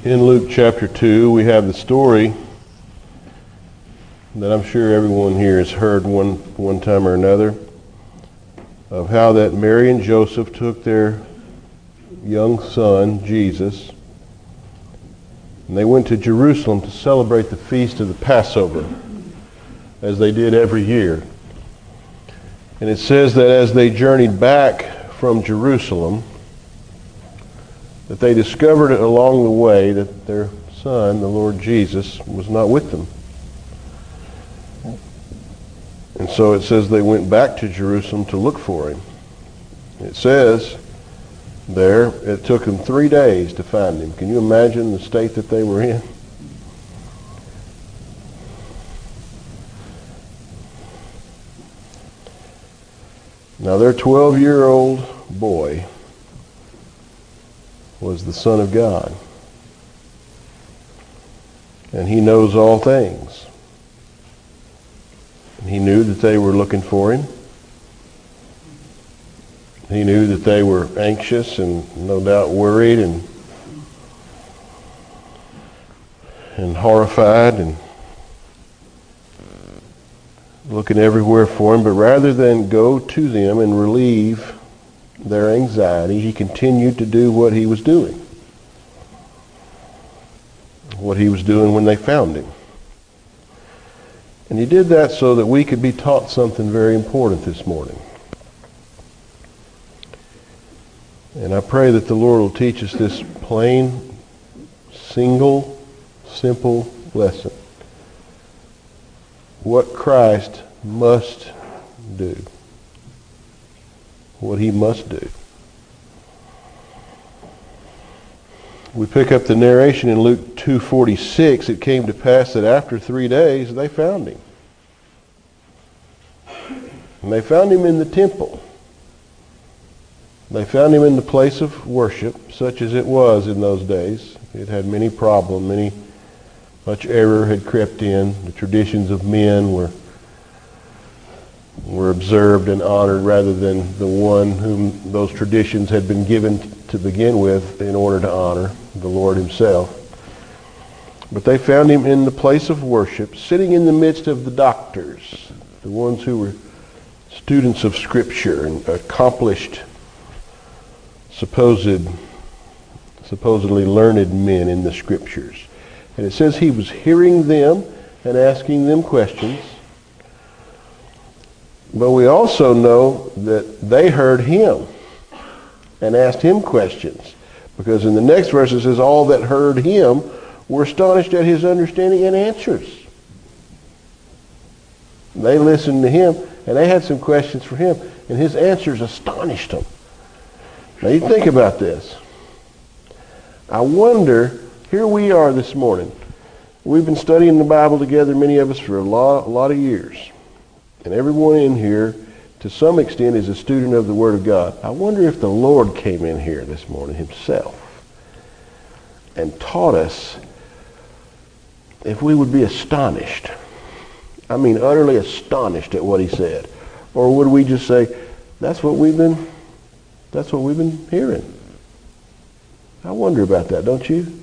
In Luke chapter 2, we have the story that I'm sure everyone here has heard one time or another of how that Mary and Joseph took their young son, Jesus, and they went to Jerusalem to celebrate the feast of the Passover, as they did every year. And it says that as they journeyed back from Jerusalem, that they discovered along the way that their son, the Lord Jesus, was not with them. And so it says they went back to Jerusalem to look for him. It says there, it took them 3 days to find him. Can you imagine the state that they were in? Now their 12-year-old boy was the Son of God. And he knows all things. And he knew that they were looking for him. He knew that they were anxious and no doubt worried and horrified and looking everywhere for him. But rather than go to them and relieve their anxiety, he continued to do what he was doing. What he was doing when they found him. And he did that so that we could be taught something very important this morning. And I pray that the Lord will teach us this plain, single, simple lesson. What Christ must do. What he must do. We pick up the narration in Luke 2:46. It came to pass that after 3 days they found him. And they found him in the temple. They found him in the place of worship, such as it was in those days. It had many problems, much error had crept in. The traditions of men were observed and honored rather than the one whom those traditions had been given to begin with in order to honor, the Lord himself. But they found him in the place of worship, sitting in the midst of the doctors, the ones who were students of Scripture and accomplished, supposedly learned men in the Scriptures. And it says he was hearing them and asking them questions. But we also know that they heard him and asked him questions. Because in the next verse it says, all that heard him were astonished at his understanding and answers. They listened to him and they had some questions for him. And his answers astonished them. Now you think about this. I wonder, here we are this morning. We've been studying the Bible together, many of us, for a lot of years. And everyone in here, to some extent, is a student of the Word of God. I wonder if the Lord came in here this morning himself and taught us, if we would be astonished. I mean, utterly astonished at what he said. Or would we just say, that's what we've been hearing. I wonder about that, don't you?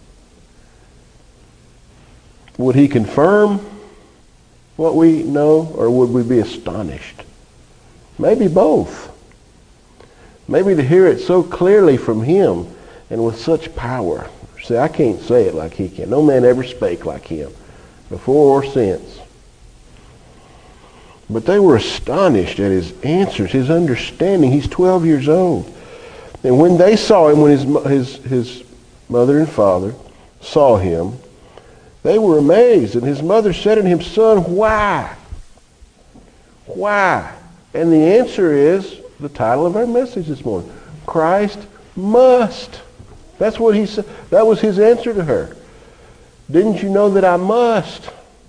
Would he confirm what we know, or would we be astonished? Maybe both. Maybe to hear it so clearly from him and with such power. See, I can't say it like he can. No man ever spake like him, before or since. But they were astonished at his answers, his understanding. He's 12 years old. And when they saw him, when his mother and father saw him, they were amazed. And his mother said to him, Son, why? Why? And the answer is the title of our message this morning. Christ must. That's what he said. That was his answer to her. Didn't you know that I must?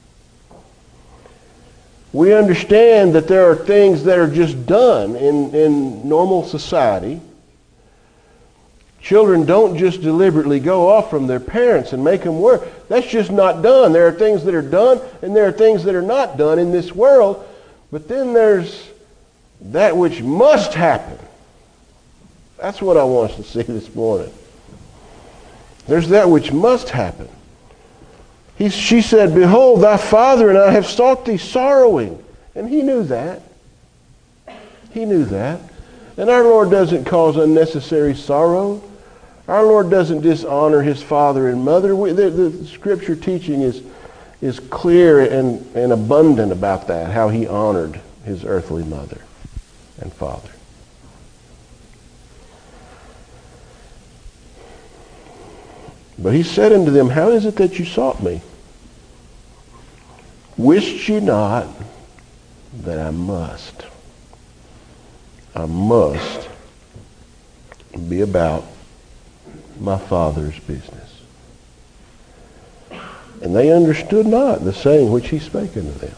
We understand that there are things that are just done in normal society. Children don't just deliberately go off from their parents and make them work. That's just not done. There are things that are done and there are things that are not done in this world. But then there's that which must happen. That's what I want us to see this morning. There's that which must happen. She said, behold, thy father and I have sought thee sorrowing. And he knew that. He knew that. And our Lord doesn't cause unnecessary sorrow. Our Lord doesn't dishonor his father and mother. The scripture teaching is clear and abundant about that, how he honored his earthly mother and father. But he said unto them, how is it that you sought me? Wist ye not that I must be about my Father's business? And they understood not the saying which he spake unto them.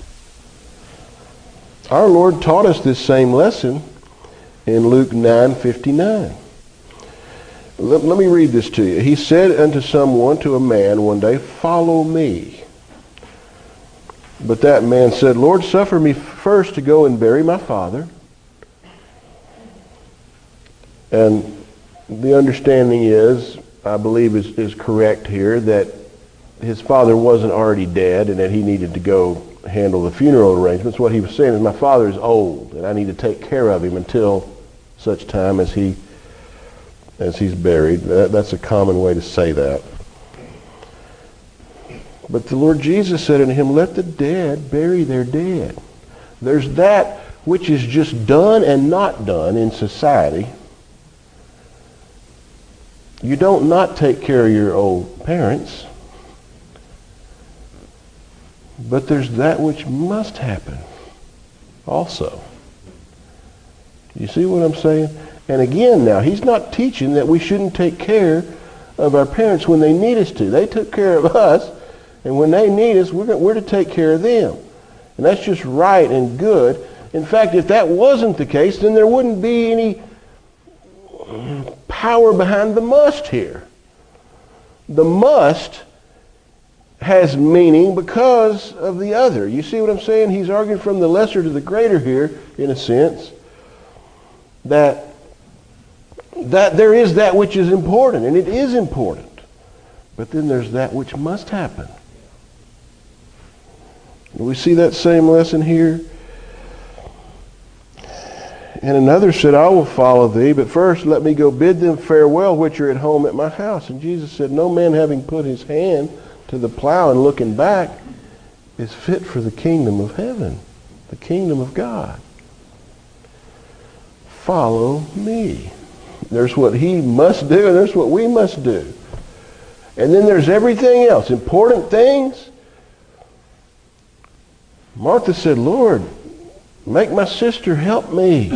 Our Lord taught us this same lesson in Luke 9:59. Let me read this to you. He said unto to a man one day, follow me. But that man said, Lord, suffer me first to go and bury my father. And the understanding is, I believe is correct here, that his father wasn't already dead and that he needed to go handle the funeral arrangements. What he was saying is, my father is old and I need to take care of him until such time as he's buried. That's a common way to say that. But the Lord Jesus said unto him, let the dead bury their dead. There's that which is just done and not done in society. You don't not take care of your old parents. But there's that which must happen also. You see what I'm saying? And again now, he's not teaching that we shouldn't take care of our parents when they need us to. They took care of us, and when they need us, we're to take care of them. And that's just right and good. In fact, if that wasn't the case, then there wouldn't be any power behind the must here. The must has meaning because of the other. You see what I'm saying? He's arguing from the lesser to the greater here, in a sense, that there is that which is important, and it is important. But then there's that which must happen. We see that same lesson here. And another said, I will follow thee, but first let me go bid them farewell which are at home at my house. And Jesus said, no man having put his hand to the plow and looking back is fit for the kingdom of heaven, the kingdom of God. Follow me. There's what he must do, and there's what we must do. And then there's everything else, important things. Martha said, Lord, make my sister help me.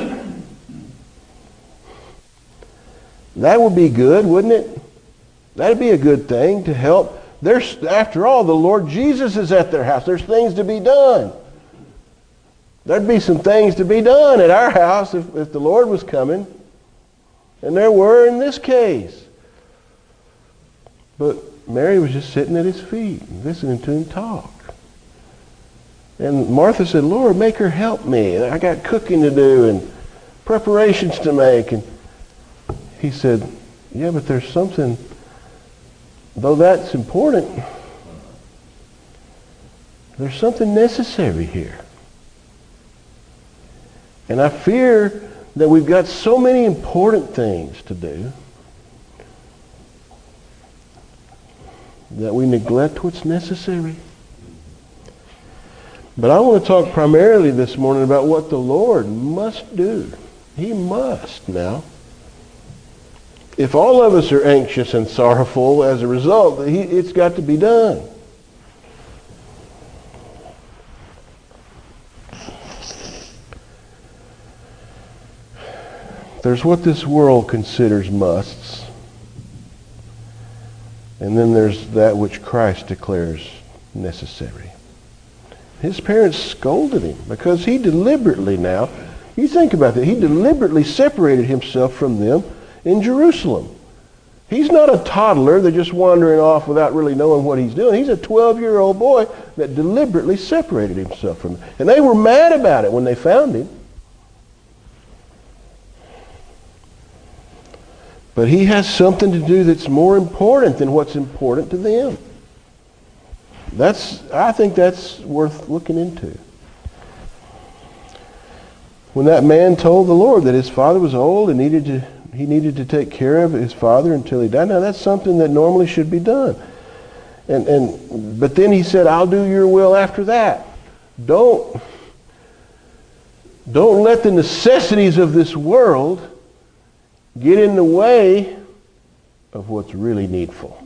That would be good, wouldn't it? That'd be a good thing to help. After all, the Lord Jesus is at their house. There's things to be done. There'd be some things to be done at our house if the Lord was coming. And there were in this case. But Mary was just sitting at his feet, listening to him talk. And Martha said, Lord, make her help me. I got cooking to do and preparations to make. And he said, yeah, but there's something, though that's important, there's something necessary here. And I fear that we've got so many important things to do that we neglect what's necessary. But I want to talk primarily this morning about what the Lord must do. He must now. If all of us are anxious and sorrowful as a result, it's got to be done. There's what this world considers musts. And then there's that which Christ declares necessary. His parents scolded him because he deliberately now, you think about that, he deliberately separated himself from them in Jerusalem. He's not a toddler that's just wandering off without really knowing what he's doing. He's a 12-year-old boy that deliberately separated himself from them. And they were mad about it when they found him. But he has something to do that's more important than what's important to them. I think that's worth looking into. When that man told the Lord that his father was old and he needed to take care of his father until he died, now that's something that normally should be done. But then he said, I'll do your will after that. Don't let the necessities of this world get in the way of what's really needful.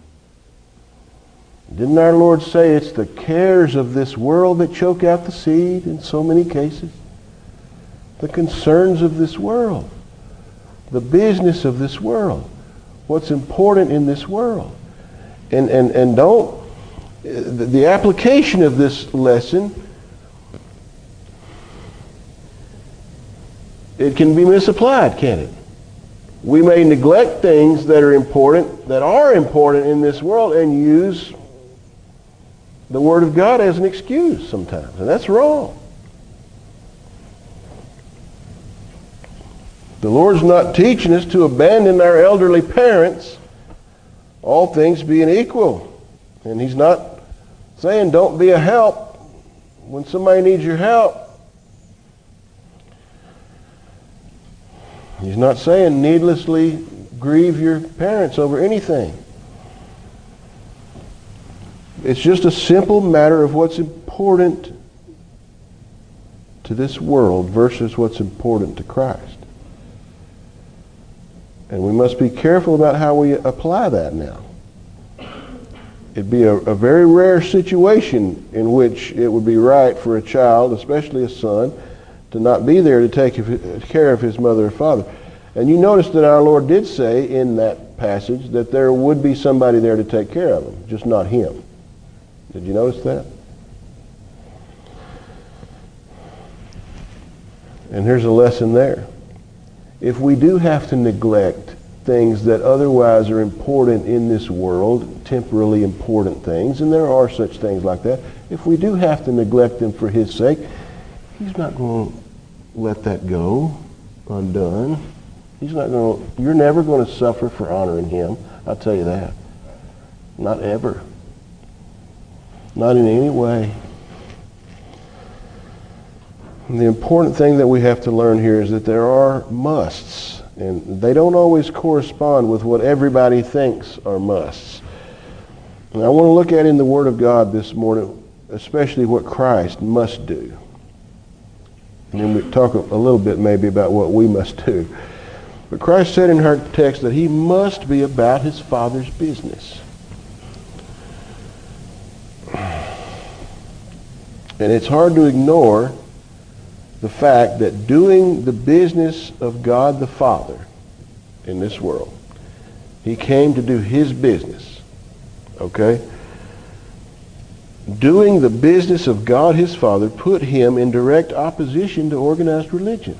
Didn't our Lord say it's the cares of this world that choke out the seed in so many cases? The concerns of this world. The business of this world. What's important in this world. And don't, the application of this lesson, it can be misapplied, can't it? We may neglect things that are important in this world, and use the Word of God as an excuse sometimes. And that's wrong. The Lord's not teaching us to abandon our elderly parents, all things being equal. And He's not saying don't be a help when somebody needs your help. He's not saying needlessly grieve your parents over anything. It's just a simple matter of what's important to this world versus what's important to Christ. And we must be careful about how we apply that now. It'd be a very rare situation in which it would be right for a child, especially a son, to not be there to take care of his mother or father. And you notice that our Lord did say in that passage that there would be somebody there to take care of him, just not him. Did you notice that? And here's a lesson there. If we do have to neglect things that otherwise are important in this world, temporally important things, and there are such things like that, if we do have to neglect them for His sake, He's not going to let that go undone. You're never going to suffer for honoring Him. I'll tell you that. Not ever. Not in any way. And the important thing that we have to learn here is that there are musts, and they don't always correspond with what everybody thinks are musts. And I want to look at in the Word of God this morning, especially what Christ must do. And then we talk a little bit maybe about what we must do. But Christ said in her text that He must be about His Father's business. And it's hard to ignore the fact that doing the business of God the Father in this world, He came to do His business. Okay? Doing the business of God His Father put Him in direct opposition to organized religion.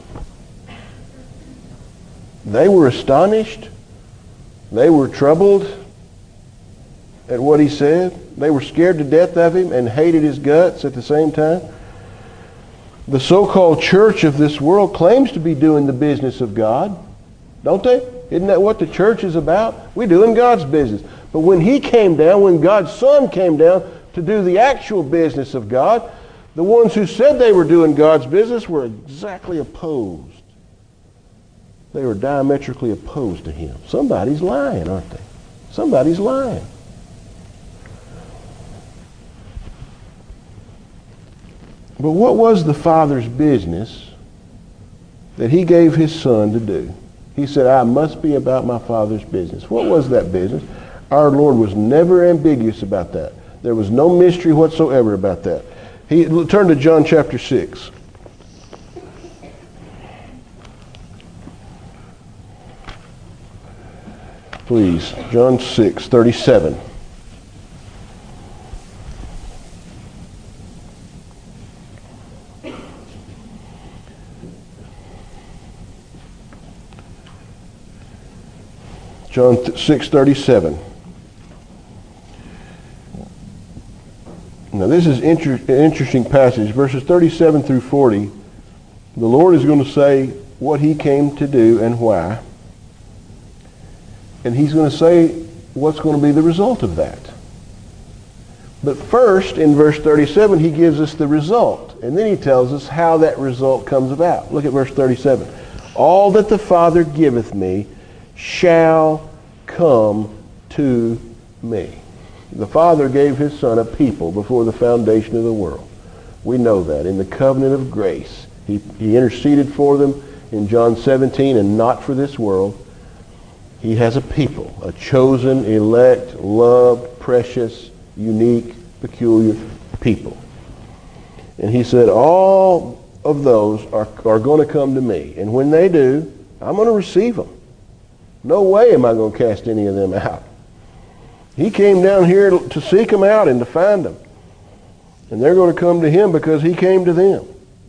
They were astonished. They were troubled at what He said. They were scared to death of Him and hated His guts at the same time. The so-called church of this world claims to be doing the business of God, don't they? Isn't that what the church is about? We're doing God's business. But when He came down, when God's Son came down to do the actual business of God, the ones who said they were doing God's business were exactly opposed. They were diametrically opposed to Him. Somebody's lying, aren't they? Somebody's lying. But what was the Father's business that He gave His Son to do? He said, I must be about my Father's business. What was that business? Our Lord was never ambiguous about that. There was no mystery whatsoever about that. Turn to John chapter 6. Please, John 6:37. John 6:37. Now this is an interesting passage. Verses 37 through 40. The Lord is going to say what He came to do and why. And he's going to say what's going to be the result of that. But first, in verse 37, he gives us the result. And then he tells us how that result comes about. Look at verse 37. All that the Father giveth me shall come to me. The Father gave his Son a people before the foundation of the world. We know that. In the covenant of grace, he interceded for them in John 17, and not for this world. He has a people, a chosen, elect, loved, precious, unique, peculiar people. And he said, all of those are going to come to me. And when they do, I'm going to receive them. No way am I going to cast any of them out. He came down here to seek them out and to find them. And they're going to come to him because he came to them.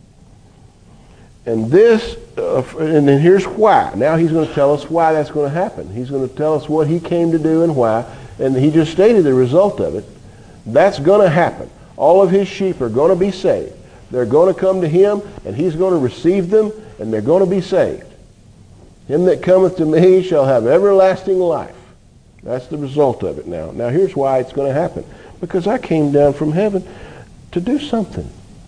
And this, and then here's why. Now he's going to tell us why that's going to happen. He's going to tell us what he came to do and why. And he just stated the result of it. That's going to happen. All of his sheep are going to be saved. They're going to come to him, and he's going to receive them, and they're going to be saved. Him that cometh to me shall have everlasting life. That's the result of it now. Now here's why it's going to happen. Because I came down from heaven to do something.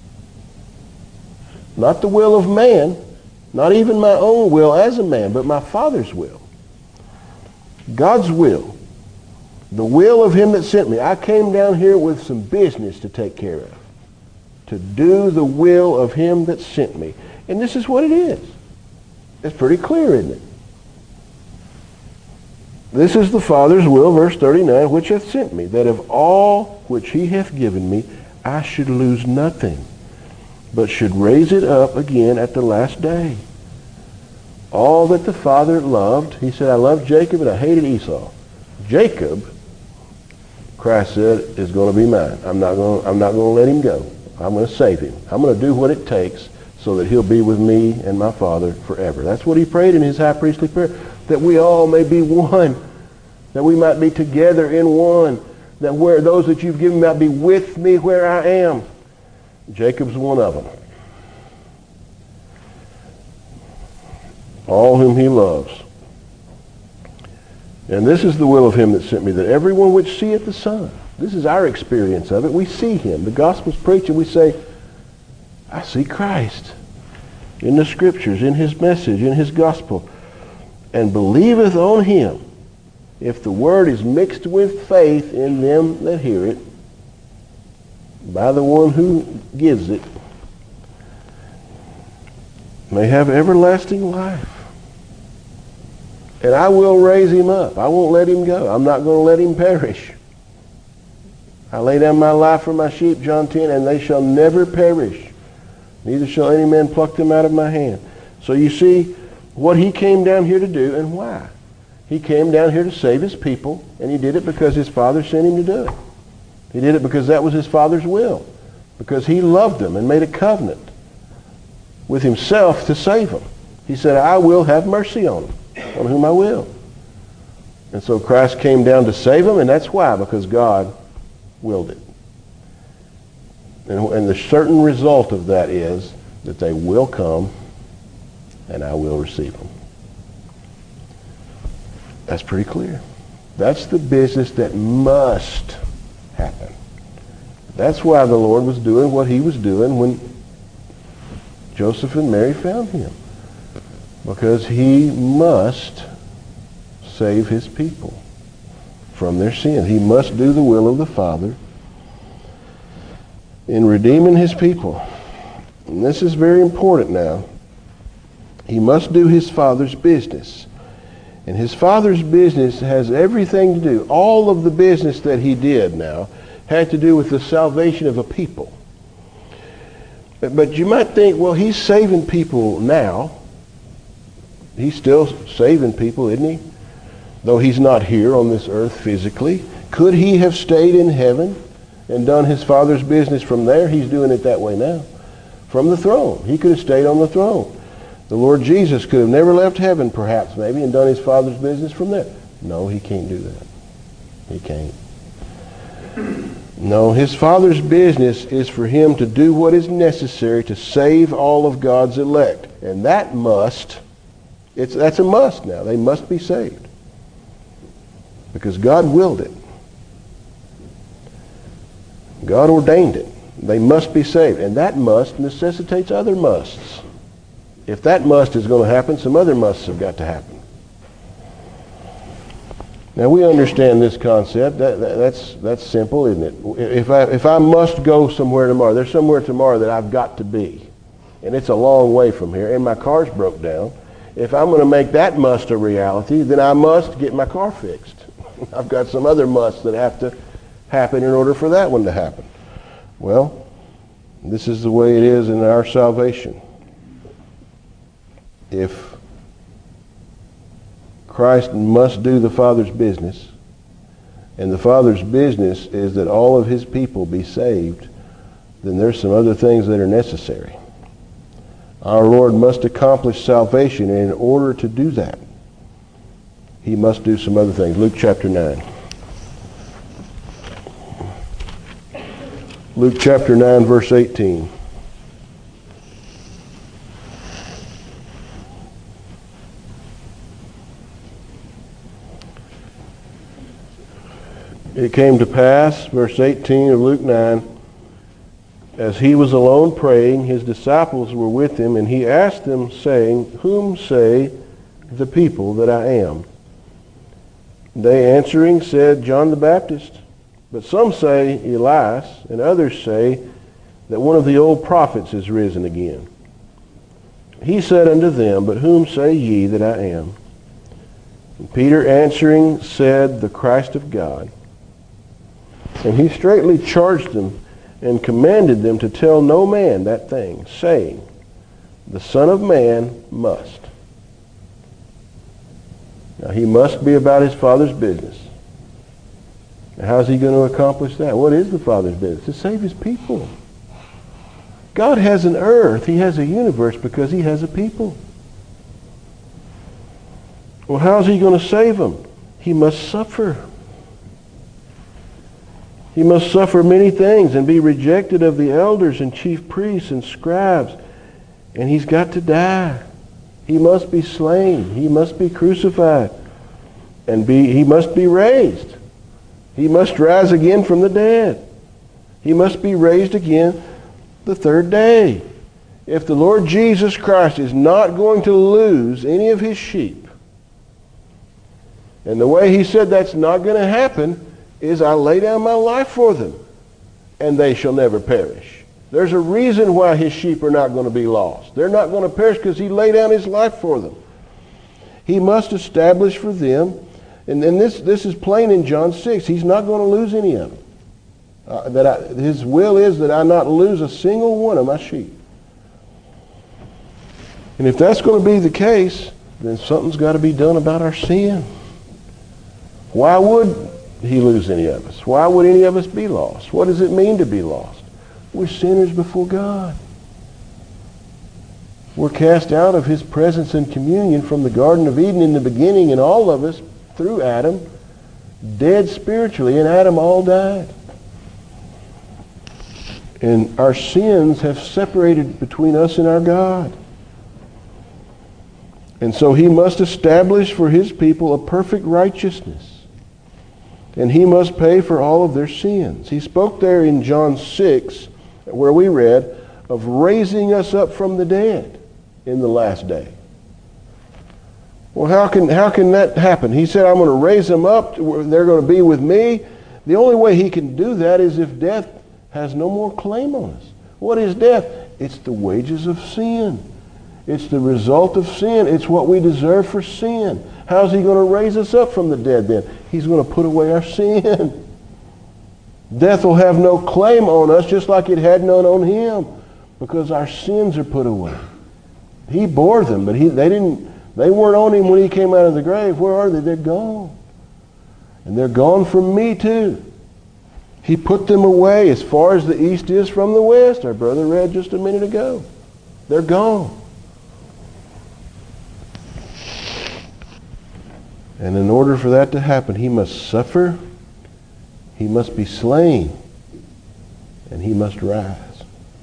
Not the will of man, not even my own will as a man, but my Father's will. God's will. The will of him that sent me. I came down here with some business to take care of. To do the will of him that sent me. And this is what it is. It's pretty clear, isn't it? This is the Father's will, verse 39, which hath sent me, that of all which he hath given me, I should lose nothing, but should raise it up again at the last day. All that the Father loved, he said, I loved Jacob and I hated Esau. Jacob, Christ said, is going to be mine. I'm not going to let him go. I'm going to save him. I'm going to do what it takes so that he'll be with me and my Father forever. That's what he prayed in his high priestly prayer, that we all may be one, that we might be together in one, that where those that you've given might be with me where I am. Jacob's one of them. All whom he loves. And this is the will of him that sent me, that everyone which seeth the Son, this is our experience of it. We see him. The gospel's preached and we say, I see Christ in the scriptures, in his message, in his gospel, and believeth on him. If the word is mixed with faith in them that hear it, by the one who gives it, may have everlasting life. And I will raise him up. I won't let him go. I'm not going to let him perish. I lay down my life for my sheep, John 10, and they shall never perish. Neither shall any man pluck them out of my hand. So you see what he came down here to do and why. He came down here to save his people, and he did it because his Father sent him to do it. He did it because that was his Father's will. Because he loved them and made a covenant with himself to save them. He said, I will have mercy on them, on whom I will. And so Christ came down to save them, and that's why, because God willed it. And the certain result of that is that they will come and I will receive them. That's pretty clear. That's the business that must happen. That's why the Lord was doing what he was doing when Joseph and Mary found him. Because he must save his people from their sin. He must do the will of the Father in redeeming his people. And this is very important now. He must do his Father's business. And his Father's business has everything to do. All of the business that he did now had to do with the salvation of a people. But you might think, well, he's saving people now. He's still saving people, isn't he? Though he's not here on this earth physically. Could he have stayed in heaven and done his Father's business from there? He's doing it that way now. From the throne. He could have stayed on the throne. The Lord Jesus could have never left heaven, perhaps, maybe, and done his Father's business from there. No, he can't do that. He can't. No, his Father's business is for him to do what is necessary to save all of God's elect. And that's a must now. They must be saved. because God willed it. God ordained it. They must be saved. And that must necessitates other musts. If that must is going to happen, some other musts have got to happen. Now we understand this concept. That's simple, isn't it? If I must go somewhere tomorrow, there's somewhere tomorrow that I've got to be. And it's a long way from here, and my car's broke down. If I'm going to make that must a reality, then I must get my car fixed. I've got some other musts that have to happen in order for that one to happen. Well, this is the way it is in our salvation. If Christ must do the Father's business, and the Father's business is that all of his people be saved, then there's some other things that are necessary. Our Lord must accomplish salvation, and in order to do that, he must do some other things. Luke chapter 9. Luke chapter 9, verse 18. It came to pass, verse 18 of Luke 9, as he was alone praying, his disciples were with him, and he asked them, saying, Whom say the people that I am? They answering said, John the Baptist. But some say Elias, and others say that one of the old prophets is risen again. He said unto them, But whom say ye that I am? And Peter answering said, The Christ of God. And he straitly charged them and commanded them to tell no man that thing, saying, The Son of Man must. Now he must be about his Father's business. Now how's he going to accomplish that? What is the Father's business? To save his people. God has an earth. He has a universe because he has a people. Well, how's he going to save them? He must suffer. He must suffer many things and be rejected of the elders and chief priests and scribes. And he's got to die. He must be slain. He must be crucified. And he must be raised. He must rise again from the dead. He must be raised again the third day. If the Lord Jesus Christ is not going to lose any of his sheep, and the way he said that's not going to happen is I lay down my life for them, and they shall never perish. There's a reason why his sheep are not going to be lost. They're not going to perish because he laid down his life for them. He must establish for them, and this is plain in John 6. He's not going to lose any of them. His will is that I not lose a single one of my sheep. And if that's going to be the case, then something's got to be done about our sin. Why would he lose any of us? Why would any of us be lost? What does it mean to be lost? We're sinners before God. We're cast out of his presence and communion from the Garden of Eden in the beginning, and all of us, through Adam, dead spiritually, and Adam all died. And our sins have separated between us and our God. And so he must establish for his people a perfect righteousness. And he must pay for all of their sins. He spoke there in John 6, where we read, of raising us up from the dead in the last day. Well, how can that happen? He said, I'm going to raise them up. They're going to be with me. The only way he can do that is if death has no more claim on us. What is death? It's the wages of sin. It's the result of sin. It's what we deserve for sin. How's he going to raise us up from the dead then? He's going to put away our sin. Death will have no claim on us, just like it had none on him, because our sins are put away. He bore them, but they weren't on him when he came out of the grave. Where are they? They're gone. And they're gone from me too. He put them away as far as the east is from the west. Our brother read just a minute ago. They're gone. And in order for that to happen, he must suffer, he must be slain, and he must rise.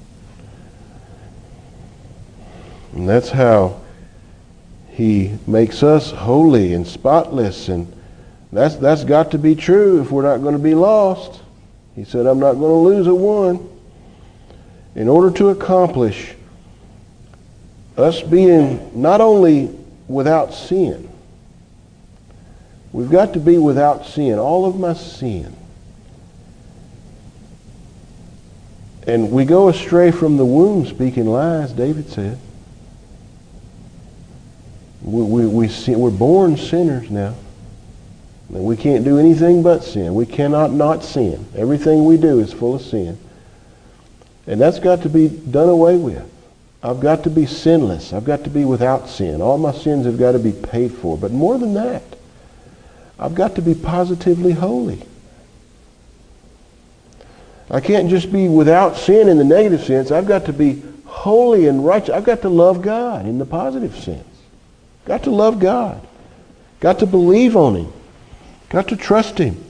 And that's how he makes us holy and spotless and That's got to be true if we're not going to be lost. He said, I'm not going to lose a one. In order to accomplish us being not only without sin, we've got to be without sin, all of my sin. And we go astray from the womb speaking lies, David said. We're born sinners now. And we can't do anything but sin. We cannot not sin. Everything we do is full of sin. And that's got to be done away with. I've got to be sinless. I've got to be without sin. All my sins have got to be paid for. But more than that, I've got to be positively holy. I can't just be without sin in the negative sense. I've got to be holy and righteous. I've got to love God in the positive sense. Got to love God. Got to believe on Him. Got to trust Him.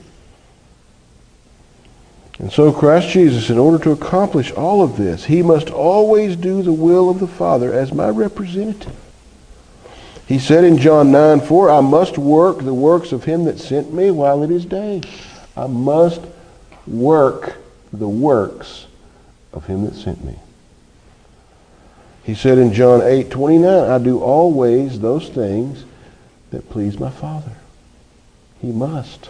And so Christ Jesus, in order to accomplish all of this, He must always do the will of the Father as my representative. He said in John 9:4, I must work the works of Him that sent me while it is day. I must work the works of Him that sent me. He said in John 8:29, I do always those things that please my Father. He must.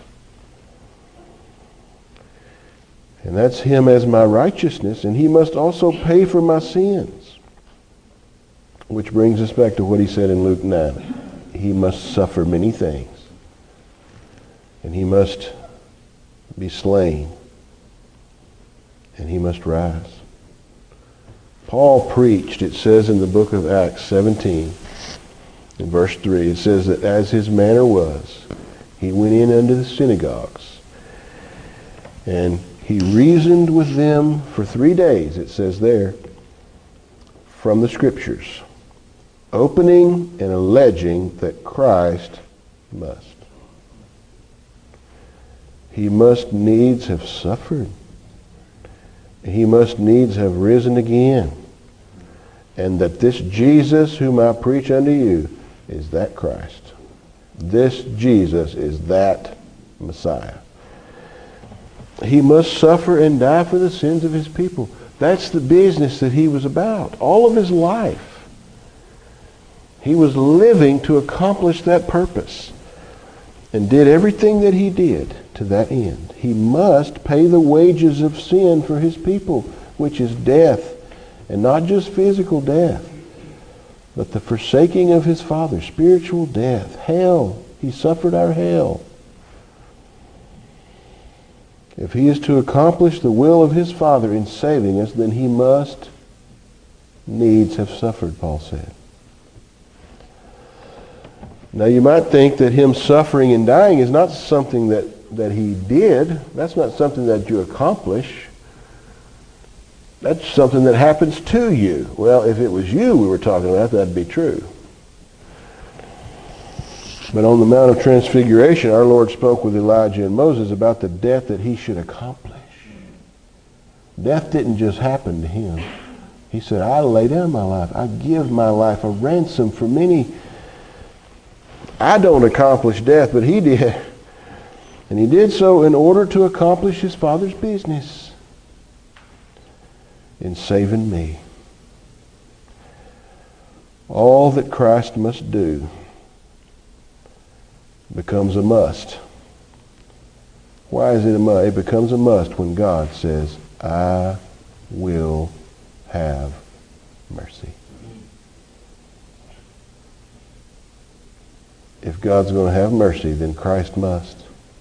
And that's Him as my righteousness, and He must also pay for my sins. Which brings us back to what He said in Luke 9. He must suffer many things. And He must be slain. And He must rise. Paul preached, it says in the book of Acts 17, in verse 3, it says that as his manner was, he went in unto the synagogues, and he reasoned with them for 3 days, it says there, from the Scriptures, opening and alleging that Christ must. He must needs have suffered. He must needs have risen again. And that this Jesus whom I preach unto you is that Christ. This Jesus is that Messiah. He must suffer and die for the sins of His people. That's the business that He was about. All of His life. He was living to accomplish that purpose and did everything that He did to that end. He must pay the wages of sin for His people, which is death, and not just physical death, but the forsaking of His Father, spiritual death, hell. He suffered our hell. If He is to accomplish the will of His Father in saving us, then He must needs have suffered, Paul said. Now you might think that Him suffering and dying is not something that He did. That's not something that you accomplish. That's something that happens to you. Well, if it was you we were talking about, that'd be true. But on the Mount of Transfiguration, our Lord spoke with Elijah and Moses about the death that He should accomplish. Death didn't just happen to Him. He said, I lay down my life. I give my life a ransom for many. I don't accomplish death, but He did. And He did so in order to accomplish His Father's business in saving me. All that Christ must do becomes a must. Why is it a must? It becomes a must when God says, I will have mercy. If God's going to have mercy, then Christ must.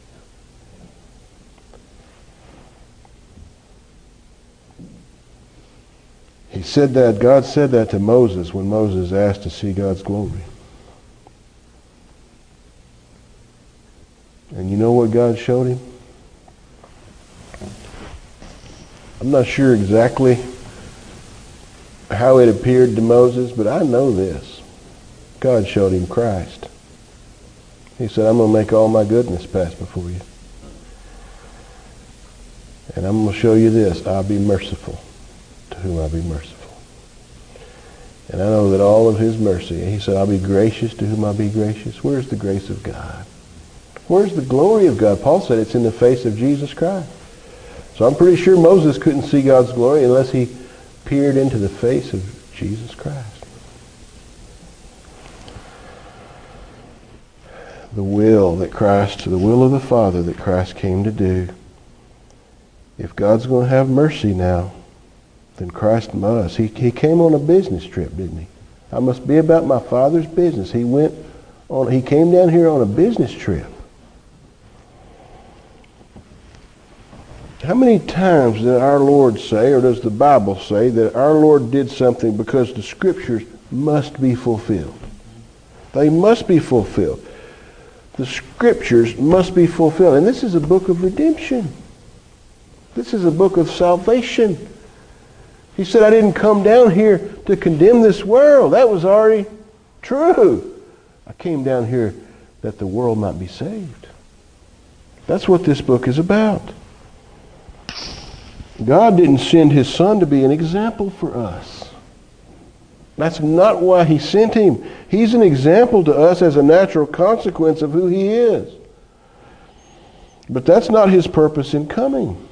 He said that, God said that to Moses when Moses asked to see God's glory. And you know what God showed him? I'm not sure exactly how it appeared to Moses, but I know this. God showed him Christ. He said, I'm going to make all my goodness pass before you. And I'm going to show you this. I'll be merciful to whom I'll be merciful. And I know that all of His mercy, He said, I'll be gracious to whom I'll be gracious. Where's the grace of God? Where's the glory of God? Paul said it's in the face of Jesus Christ. So I'm pretty sure Moses couldn't see God's glory unless he peered into the face of Jesus Christ. The will of the Father that Christ came to do. If God's going to have mercy now, then Christ must. He came on a business trip, didn't he? I must be about my Father's business. He came down here on a business trip. How many times did our Lord say, or does the Bible say, that our Lord did something because the Scriptures must be fulfilled? They must be fulfilled. The Scriptures must be fulfilled. And this is a book of redemption. This is a book of salvation. He said, I didn't come down here to condemn this world. That was already true. I came down here that the world might be saved. That's what this book is about. God didn't send His Son to be an example for us. That's not why He sent Him. He's an example to us as a natural consequence of who He is. But that's not His purpose in coming.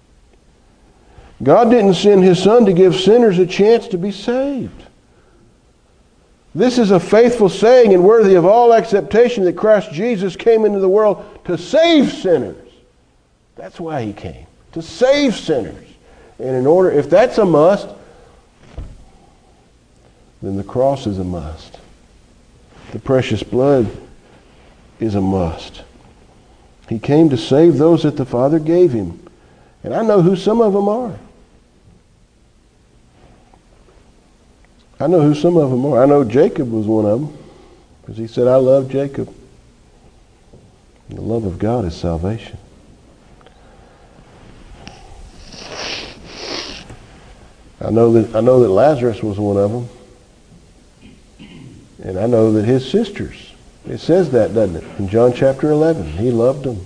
God didn't send His Son to give sinners a chance to be saved. This is a faithful saying and worthy of all acceptation that Christ Jesus came into the world to save sinners. That's why He came. To save sinners. And if that's a must, then the cross is a must. The precious blood is a must. He came to save those that the Father gave Him. And I know who some of them are. I know Jacob was one of them. Because he said, I love Jacob. And the love of God is salvation. I know that Lazarus was one of them. And I know that his sisters. It says that, doesn't it? In John chapter 11. He loved them.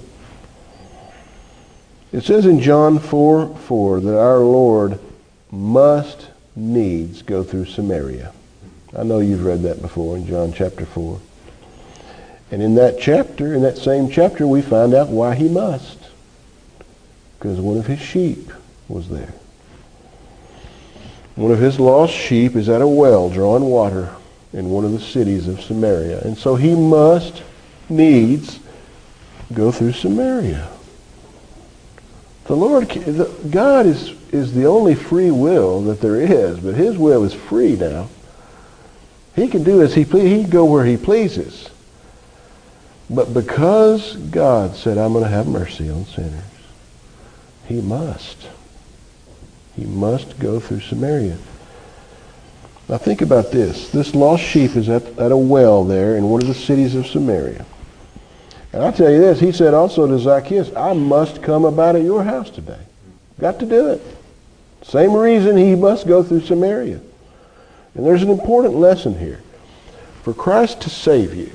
It says in John 4:4 that our Lord must needs go through Samaria. I know you've read that before in John chapter 4. And in that same chapter, we find out why He must. Because one of His sheep was there. One of His lost sheep is at a well drawing water in one of the cities of Samaria. And so He must needs go through Samaria. The Lord, God is the only free will that there is, but His will is free now. He can do as He pleases. He can go where He pleases. But because God said, I'm going to have mercy on sinners, He must. He must go through Samaria. Now think about this. This lost sheep is at a well there in one of the cities of Samaria. And I'll tell you this, He said also to Zacchaeus, I must come about at your house today. Got to do it. Same reason He must go through Samaria. And there's an important lesson here. For Christ to save you,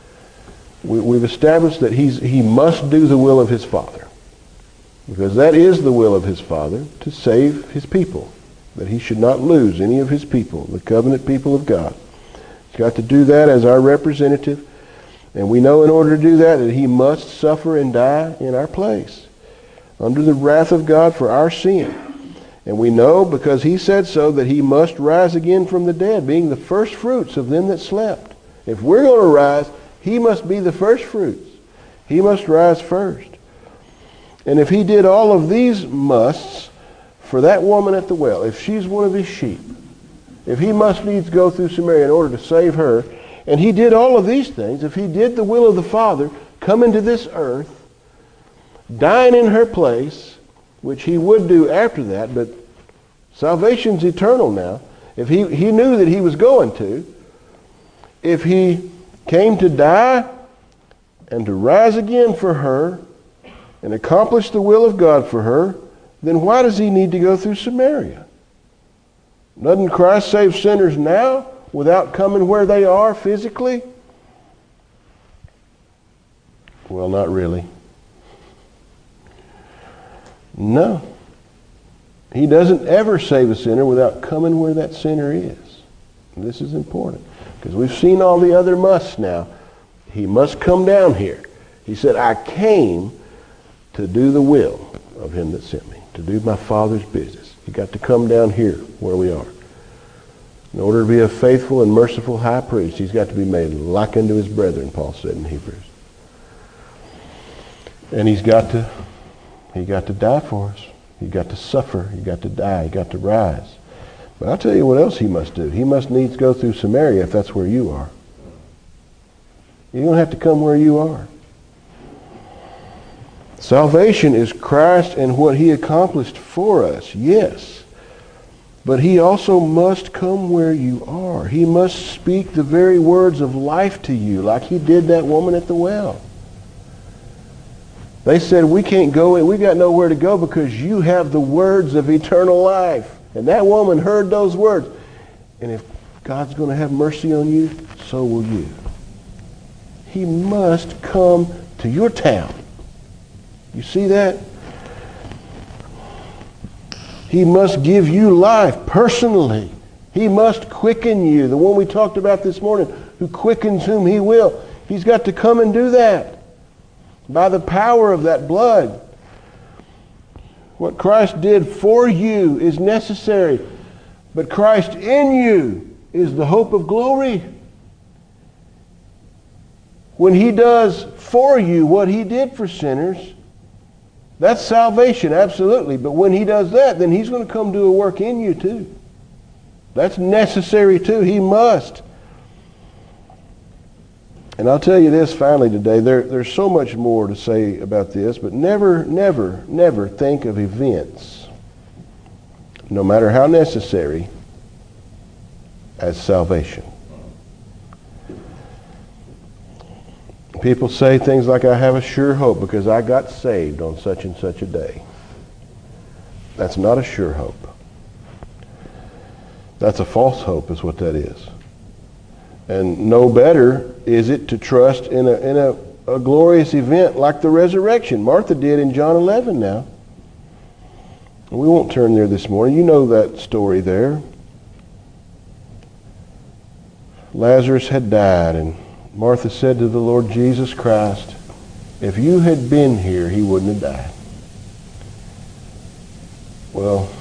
we've established that He must do the will of His Father. Because that is the will of His Father, to save His people. That He should not lose any of His people, the covenant people of God. He's got to do that as our representative. And we know in order to do that He must suffer and die in our place, under the wrath of God for our sin. And we know, because He said so, that He must rise again from the dead, being the first fruits of them that slept. If we're going to rise, He must be the first fruits. He must rise first. And if He did all of these musts for that woman at the well, if she's one of His sheep, if He must needs go through Samaria in order to save her, and He did all of these things, if He did the will of the Father, come into this earth, dying in her place, which He would do after that, but salvation's eternal now. If He knew that He was going to, if He came to die and to rise again for her and accomplish the will of God for her, then why does He need to go through Samaria? Doesn't Christ save sinners now without coming where they are physically? Well, not really. No. He doesn't ever save a sinner without coming where that sinner is. And this is important, because we've seen all the other musts now. He must come down here. He said, I came to do the will of him that sent me, to do my Father's business. He got to come down here where we are. In order to be a faithful and merciful high priest, he's got to be made like unto his brethren, Paul said in Hebrews. And he got to die for us. He got to suffer. He got to die. He got to rise. But I'll tell you what else he must do. He must needs go through Samaria if that's where you are. You don't have to come where you are. Salvation is Christ and what he accomplished for us, yes. But he also must come where you are. He must speak the very words of life to you like he did that woman at the well. They said, we can't go in. We got nowhere to go because you have the words of eternal life. And that woman heard those words. And if God's going to have mercy on you, so will you. He must come to your town. You see that? He must give you life personally. He must quicken you. The one we talked about this morning, who quickens whom he will. He's got to come and do that by the power of that blood. What Christ did for you is necessary, but Christ in you is the hope of glory. When he does for you what he did for sinners, that's salvation, absolutely. But when he does that, then he's going to come do a work in you too. That's necessary too. He must. And I'll tell you this finally today. There's so much more to say about this, but never, never, never think of events, no matter how necessary, as salvation. People say things like, I have a sure hope because I got saved on such and such a day. That's not a sure hope. That's a false hope is what that is. And no better is it to trust in a glorious event like the resurrection. Martha did in John 11 now. We won't turn there this morning. You know that story there. Lazarus had died, and Martha said to the Lord Jesus Christ, if you had been here, he wouldn't have died. Well,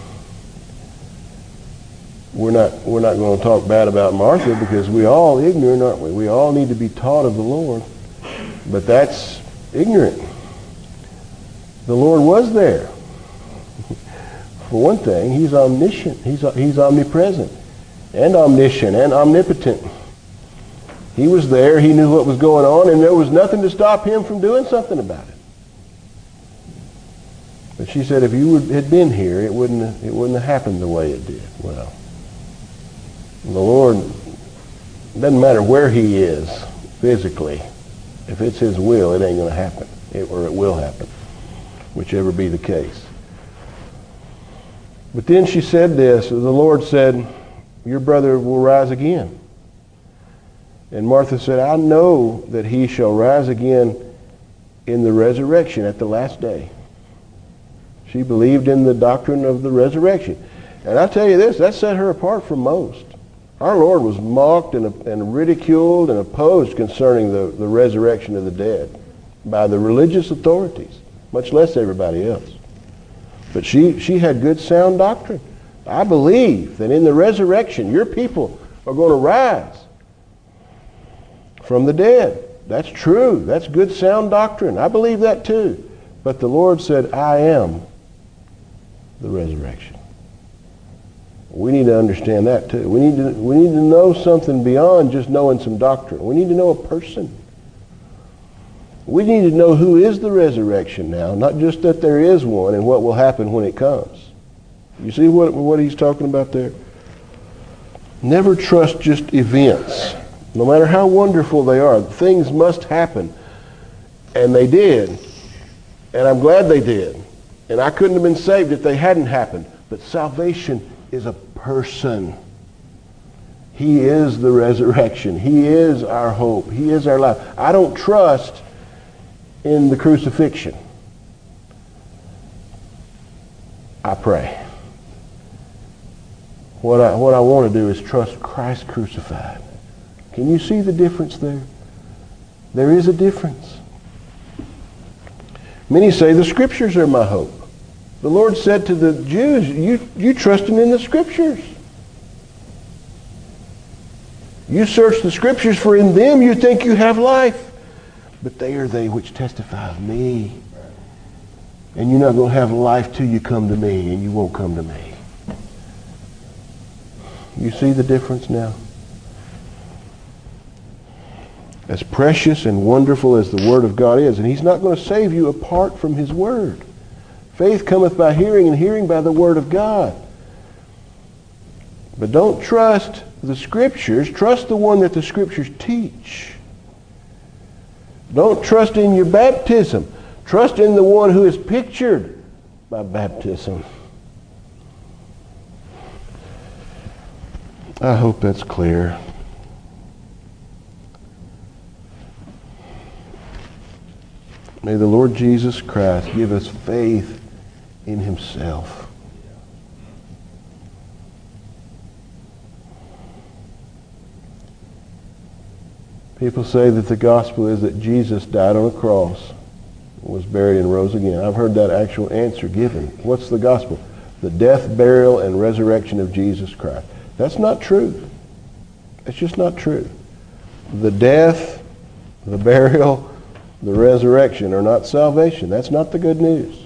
we're not going to talk bad about Martha because we're all ignorant, aren't we? We all need to be taught of the Lord. But that's ignorant. The Lord was there. For one thing, he's omniscient. He's omnipresent and omniscient and omnipotent. He was there. He knew what was going on, and there was nothing to stop him from doing something about it. But she said, if you had been here, it wouldn't have happened the way it did. Well, the Lord, it doesn't matter where he is physically. If it's his will, it ain't going to happen. Or it will happen, whichever be the case. But then she said this, the Lord said, your brother will rise again. And Martha said, I know that he shall rise again in the resurrection at the last day. She believed in the doctrine of the resurrection. And I tell you this, that set her apart from most. Our Lord was mocked and ridiculed and opposed concerning the resurrection of the dead by the religious authorities, much less everybody else. But she had good sound doctrine. I believe that in the resurrection, your people are going to rise from the dead. That's true. That's good sound doctrine. I believe that too. But the Lord said, I am the resurrection. We need to understand that too. We need to know something beyond just knowing some doctrine. We need to know a person. We need to know who is the resurrection now, not just that there is one and what will happen when it comes. You see what he's talking about there? Never trust just events. No matter how wonderful they are, things must happen. And they did. And I'm glad they did. And I couldn't have been saved if they hadn't happened. But salvation is a person. He is the resurrection. He is our hope. He is our life. I don't trust in the crucifixion. I pray. What I want to do is trust Christ crucified. Can you see the difference there? There is a difference. Many say the Scriptures are my hope. The Lord said to the Jews, you trusting in the Scriptures. You search the Scriptures, for in them you think you have life. But they are they which testify of me. And you're not going to have life till you come to me, and you won't come to me. You see the difference now? As precious and wonderful as the Word of God is, and He's not going to save you apart from His Word. Faith cometh by hearing, and hearing by the Word of God. But don't trust the Scriptures. Trust the one that the Scriptures teach. Don't trust in your baptism. Trust in the one who is pictured by baptism. I hope that's clear. May the Lord Jesus Christ give us faith in Himself. People say that the gospel is that Jesus died on a cross, was buried and rose again. I've heard that actual answer given. What's the gospel? The death, burial, and resurrection of Jesus Christ. That's not true. It's just not true. The death, the burial, the resurrection are not salvation. That's not the good news.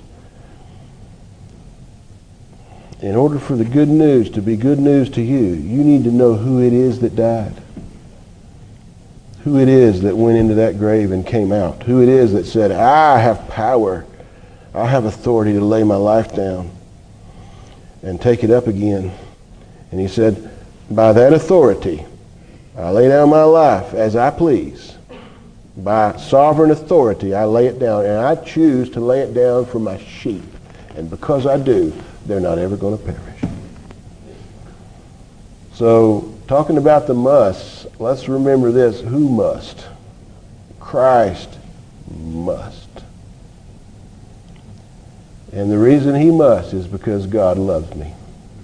In order for the good news to be good news to you, you need to know who it is that died. Who it is that went into that grave and came out. Who it is that said, I have power. I have authority to lay my life down and take it up again. And He said, by that authority, I lay down my life as I please. By sovereign authority, I lay it down, and I choose to lay it down for my sheep. And because I do, they're not ever going to perish. So, talking about the musts, let's remember this. Who must? Christ must. And the reason He must is because God loves me.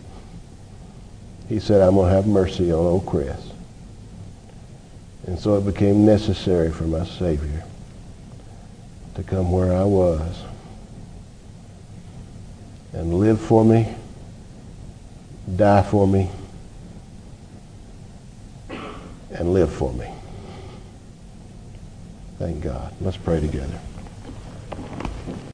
He said, I'm going to have mercy on old Chris. And so it became necessary for my Savior to come where I was and live for me, die for me, and live for me. Thank God. Let's pray together.